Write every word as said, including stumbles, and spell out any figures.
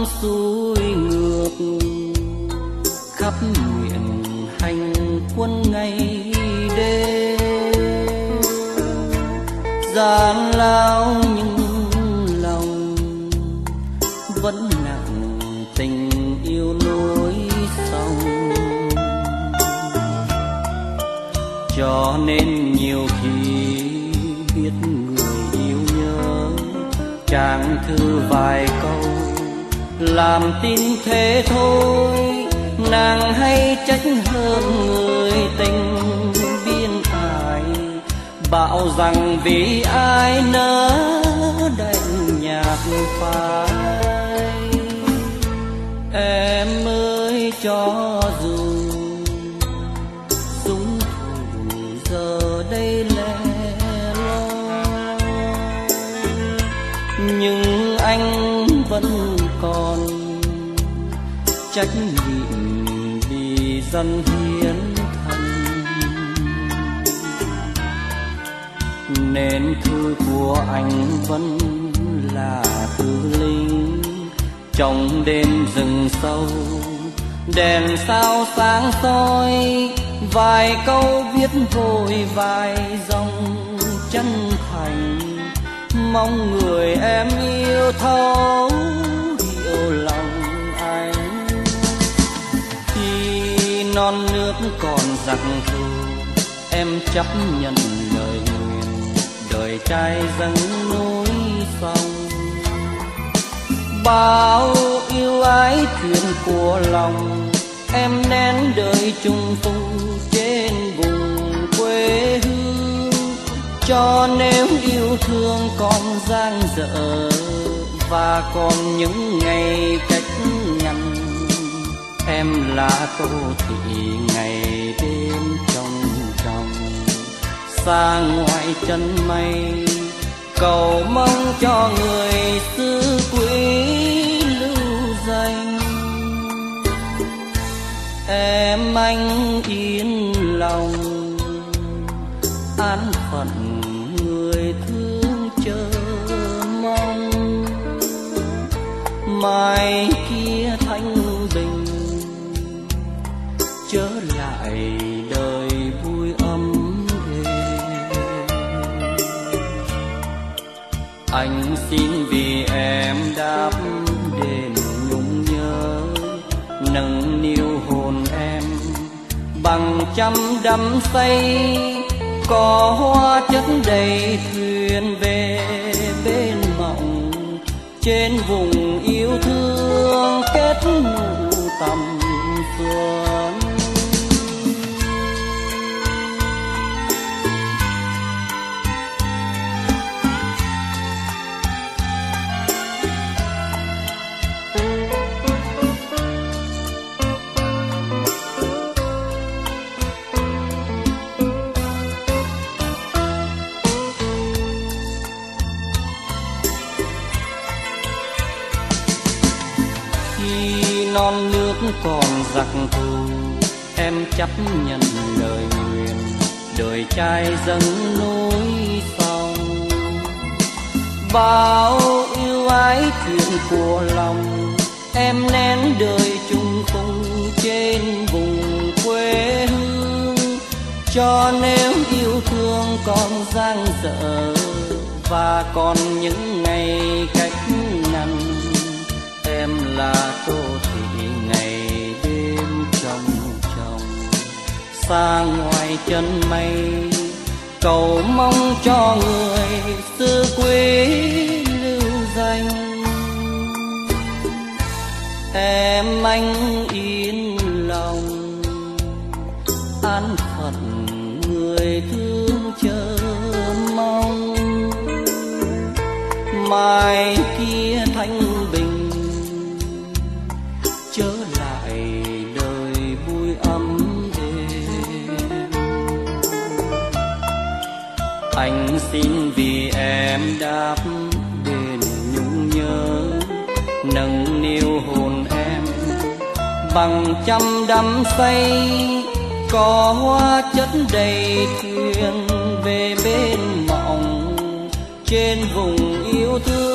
xuôi ngược khắp nguyện hành quân ngày đêm, gian lao nhưng lòng vẫn nặng tình yêu nối sông. Cho nên nhiều khi biết người yêu nhớ, chàng thư vài câu làm tin thế thôi. Nàng hay trách hơn người tình biên ải, bảo rằng vì ai nỡ đành nhạt phai. Em ơi cho dù súng thủ giờ đây lẻ loi, nhưng anh vẫn còn trách nhiệm vì dân hiến thân. Nên thư của anh vẫn là thư linh trong đêm rừng sâu, đèn sao sáng soi vài câu viết vội vài dòng chân thành. Mong người em yêu thấu hiểu lòng anh. Khi non nước còn giặc thù, em chấp nhận lời nguyện đời trai dâng núi sông. Bao yêu ái chuyện của lòng, em nén đời chung phung trên vùng quê hương. Cho nếu yêu thương còn dang dở và còn những ngày cách ngăn, em là Tô Thị ngày đêm trong trong xa ngoài chân mây, cầu mong cho người xứ quý lưu danh. Em anh yên lòng an phận người thương chờ mong, mai kia thanh bình trở lại đời vui ấm êm. Anh xin vì em đáp đền nhung nhớ, nâng niu hồn em bằng trăm đắm say. Có hoa chất đầy thuyền về bên mộng, trên vùng yêu thương kết nụ tầm xuân. Non nước còn giặc thù, em chấp nhận lời nguyện đời trai dâng núi sông. Bao yêu ái chuyện của lòng, em nén đời chung phung trên vùng quê hương. Cho nếu yêu thương còn dang dở và còn những ngày cách ngăn, em là Tô Thị ngày đêm trong trong xa ngoài chân mây, cầu mong cho người xứ quý lưu danh. Em anh yên lòng an phận người thương chờ mong, mai kia thanh bình trở lại đời vui ấm êm. Anh xin vì em đáp đền nhung nhớ, nâng niu hồn em bằng trăm đắm say. Có hoa chất đầy thuyền về bên mộng, trên vùng yêu thương